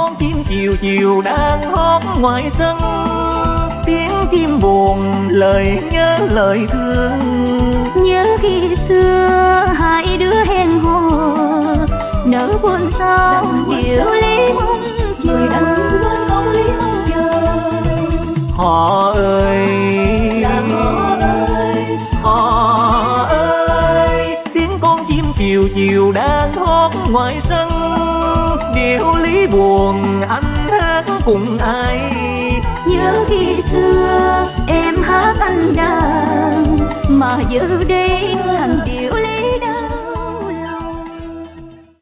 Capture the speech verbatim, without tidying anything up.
con chim chiều chiều đang hót ngoài sân, tiếng chim buồn lời nhớ lời thương. Nhớ khi xưa hai đứa hẹn hò, nỡ buồn sao điều lý mong chờ, đành quên câu lý mong chờ. Họ ơi là họ ơi, họ ơi, tiếng con chim chiều chiều đang hót ngoài sân, điều lý buồn anh hát cùng ai. Nhớ khi xưa em hát anh đàn, mà giờ đây thành điều